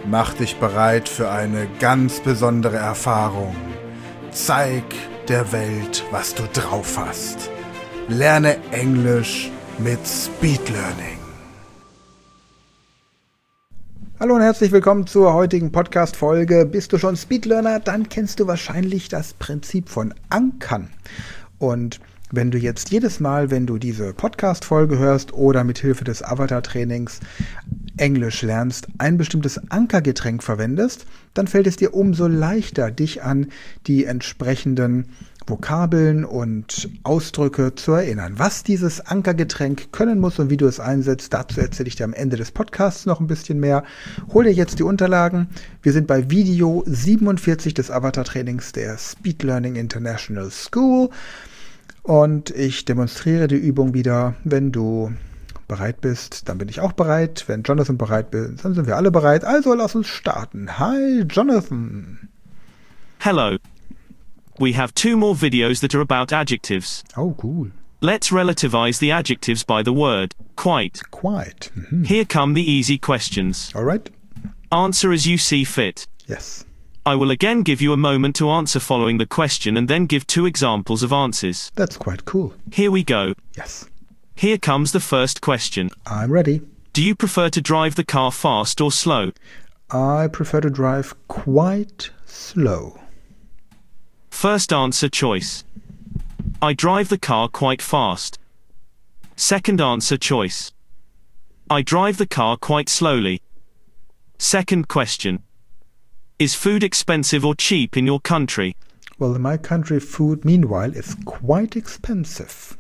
Mach dich bereit für eine ganz besondere Erfahrung. Zeig der Welt, was du drauf hast. Lerne Englisch mit Speed Learning. Hallo und herzlich willkommen zur heutigen Podcast-Folge. Bist du schon Speedlearner? Dann kennst du wahrscheinlich das Prinzip von Ankern. Und wenn du jetzt jedes Mal, wenn du diese Podcast-Folge hörst oder mit Hilfe des Avatar-Trainings Englisch lernst, ein bestimmtes Ankergetränk verwendest, dann fällt es dir umso leichter, dich an die entsprechenden Vokabeln und Ausdrücke zu erinnern. Was dieses Ankergetränk können muss und wie du es einsetzt, dazu erzähle ich dir am Ende des Podcasts noch ein bisschen mehr. Hol dir jetzt die Unterlagen. Wir sind bei Video 47 des Avatar-Trainings der Speed Learning International School und ich demonstriere die Übung wieder. Wenn du bereit bist, dann bin ich auch bereit. Wenn Jonathan bereit ist, dann sind wir alle bereit. Also lass uns starten. Hi, Jonathan. Hello. We have two more videos that are about adjectives. Oh, cool. Let's relativize the adjectives by the word quite. Quite. Mm-hmm. Here come the easy questions. All right. Answer as you see fit. Yes. I will again give you a moment to answer following the question and then give two examples of answers. That's quite cool. Here we go. Yes. Here comes the first question. I'm ready. Do you prefer to drive the car fast or slow? I prefer to drive quite slow. First answer choice. I drive the car quite fast. Second answer choice. I drive the car quite slowly. Second question. Is food expensive or cheap in your country? Well, in my country, food, meanwhile, is quite expensive.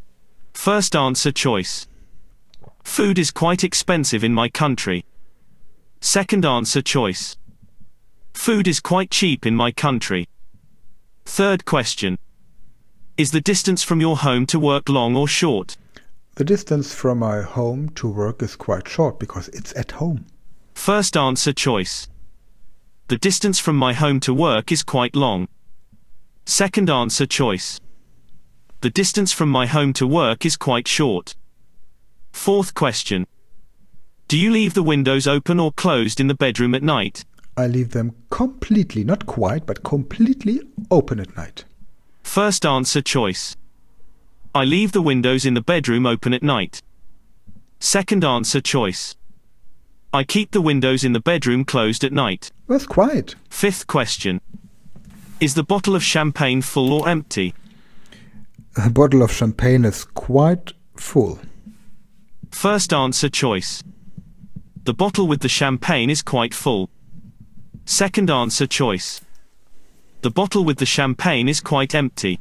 First answer choice. Food is quite expensive in my country. Second answer choice. Food is quite cheap in my country. Third question. Is the distance from your home to work long or short? The distance from my home to work is quite short because it's at home. First answer choice. The distance from my home to work is quite long. Second answer choice. The distance from my home to work is quite short. Fourth question. Do you leave the windows open or closed in the bedroom at night? I leave them completely, not quite, but completely open at night. First answer choice. I leave the windows in the bedroom open at night. Second answer choice. I keep the windows in the bedroom closed at night. That's quite. Fifth question. Is the bottle of champagne full or empty? A bottle of champagne is quite full. First answer choice. The bottle with the champagne is quite full. Second answer choice. The bottle with the champagne is quite empty.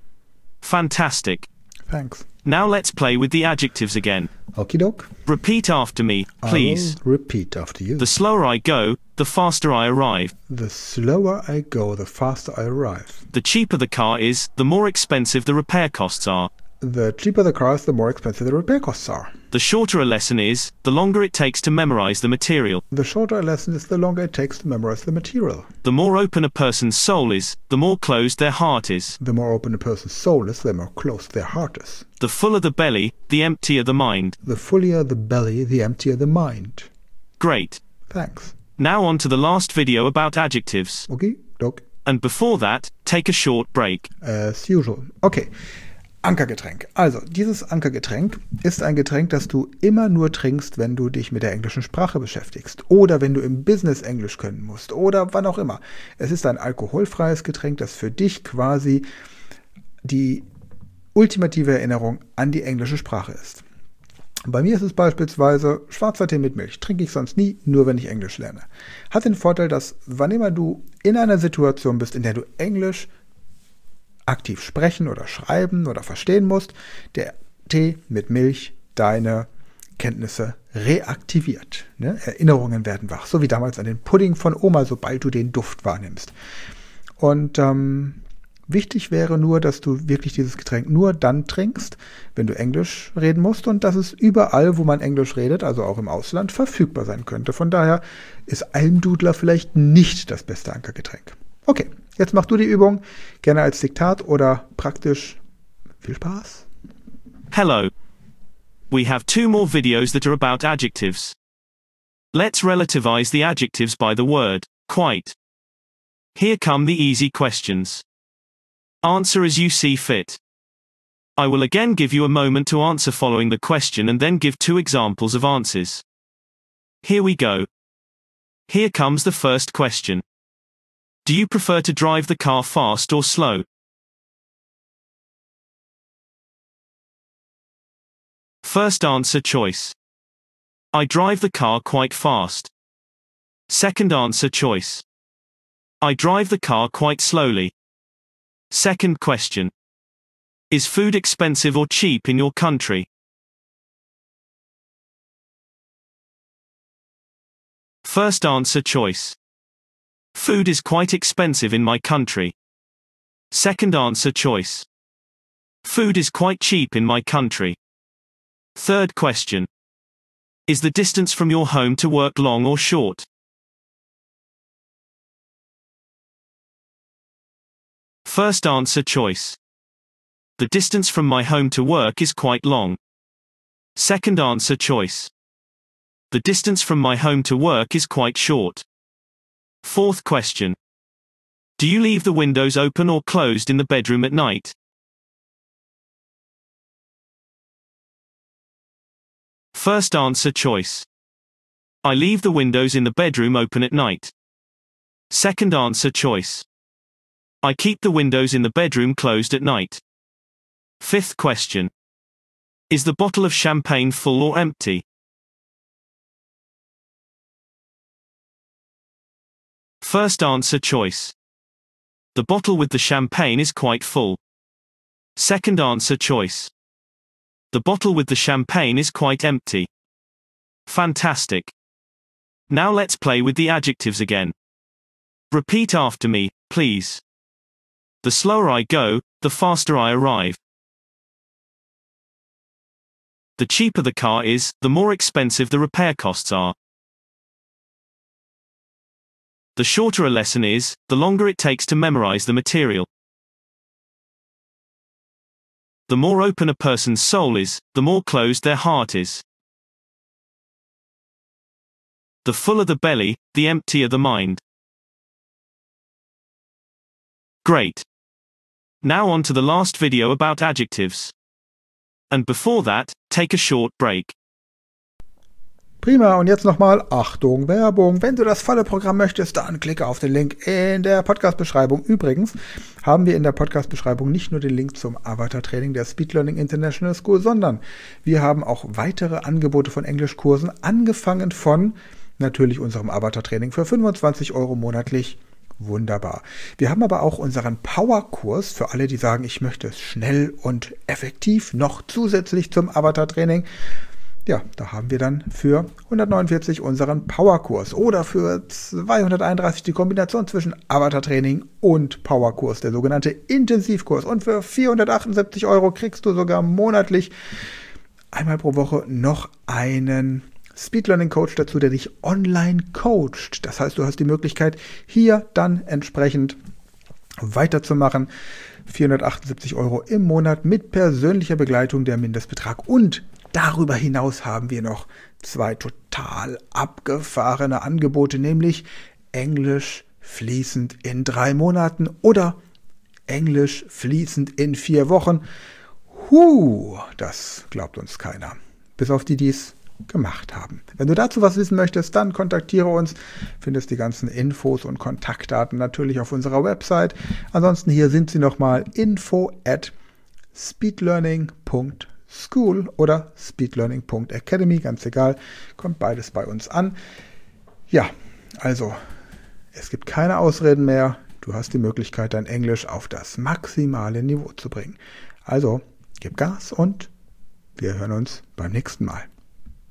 Fantastic. Thanks. Now let's play with the adjectives again. Okie doke. Repeat after me, please. I will repeat after you. The slower I go, the faster I arrive. The slower I go, the faster I arrive. The cheaper the car is, the more expensive the repair costs are. The cheaper the car is, the more expensive the repair costs are. The shorter a lesson is, the longer it takes to memorize the material. The shorter a lesson is, the longer it takes to memorize the material. The more open a person's soul is, the more closed their heart is. The more open a person's soul is, the more closed their heart is. The fuller the belly, the emptier the mind. The fuller the belly, the emptier the mind. Great. Thanks. Now on to the last video about adjectives. Okay, doke. And before that, take a short break. As usual. Okay. Ankergetränk. Also, dieses Ankergetränk ist ein Getränk, das du immer nur trinkst, wenn du dich mit der englischen Sprache beschäftigst. Oder wenn du im Business Englisch können musst. Oder wann auch immer. Es ist ein alkoholfreies Getränk, das für dich quasi die ultimative Erinnerung an die englische Sprache ist. Bei mir ist es beispielsweise schwarzer Tee mit Milch. Trinke ich sonst nie, nur wenn ich Englisch lerne. Hat den Vorteil, dass wann immer du in einer Situation bist, in der du Englisch aktiv sprechen oder schreiben oder verstehen musst, der Tee mit Milch deine Kenntnisse reaktiviert. Ne? Erinnerungen werden wach, so wie damals an den Pudding von Oma, sobald du den Duft wahrnimmst. Und wichtig wäre nur, dass du wirklich dieses Getränk nur dann trinkst, wenn du Englisch reden musst und dass es überall, wo man Englisch redet, also auch im Ausland, verfügbar sein könnte. Von daher ist Almdudler vielleicht nicht das beste Ankergetränk. Okay, jetzt mach du die Übung, gerne als Diktat oder praktisch. Viel Spaß. Hello. We have two more videos that are about adjectives. Let's relativize the adjectives by the word quite. Here come the easy questions. Answer as you see fit. I will again give you a moment to answer following the question and then give 2 examples of answers. Here we go. Here comes the first question. Do you prefer to drive the car fast or slow? First answer choice. I drive the car quite fast. Second answer choice. I drive the car quite slowly. Second question. Is food expensive or cheap in your country? First answer choice. Food is quite expensive in my country. Second answer choice. Food is quite cheap in my country. Third question. Is the distance from your home to work long or short? First answer choice. The distance from my home to work is quite long. Second answer choice. The distance from my home to work is quite short. Fourth question. Do you leave the windows open or closed in the bedroom at night? First answer choice. I leave the windows in the bedroom open at night. Second answer choice. I keep the windows in the bedroom closed at night. Fifth question. Is the bottle of champagne full or empty? First answer choice. The bottle with the champagne is quite full. Second answer choice. The bottle with the champagne is quite empty. Fantastic. Now let's play with the adjectives again. Repeat after me, please. The slower I go, the faster I arrive. The cheaper the car is, the more expensive the repair costs are. The shorter a lesson is, the longer it takes to memorize the material. The more open a person's soul is, the more closed their heart is. The fuller the belly, the emptier the mind. Great. Now on to the last video about adjectives. And before that, take a short break. Prima, und jetzt nochmal Achtung, Werbung. Wenn du das volle Programm möchtest, dann klicke auf den Link in der Podcast-Beschreibung. Übrigens haben wir in der Podcast-Beschreibung nicht nur den Link zum Avatar-Training der Speed Learning International School, sondern wir haben auch weitere Angebote von Englischkursen, angefangen von natürlich unserem Avatar-Training für 25 € monatlich. Wunderbar. Wir haben aber auch unseren Power-Kurs für alle, die sagen, ich möchte es schnell und effektiv noch zusätzlich zum Avatar-Training. Ja, da haben wir dann für 149 unseren Powerkurs oder für 231 die Kombination zwischen Avatar-Training und Powerkurs, der sogenannte Intensivkurs. Und für 478 € kriegst du sogar monatlich einmal pro Woche noch einen Speed Learning Coach dazu, der dich online coacht. Das heißt, du hast die Möglichkeit, hier dann entsprechend weiterzumachen. 478 € im Monat mit persönlicher Begleitung, der Mindestbetrag. Und darüber hinaus haben wir noch 2 total abgefahrene Angebote, nämlich Englisch fließend in 3 Monaten oder Englisch fließend in 4 Wochen. Das glaubt uns keiner. Bis auf die, die es gemacht haben. Wenn du dazu was wissen möchtest, dann kontaktiere uns. Findest die ganzen Infos und Kontaktdaten natürlich auf unserer Website. Ansonsten hier sind sie nochmal: info@speedlearning.school oder speedlearning.academy, ganz egal, kommt beides bei uns an. Ja, also es gibt keine Ausreden mehr. Du hast die Möglichkeit, dein Englisch auf das maximale Niveau zu bringen. Also gib Gas und wir hören uns beim nächsten Mal.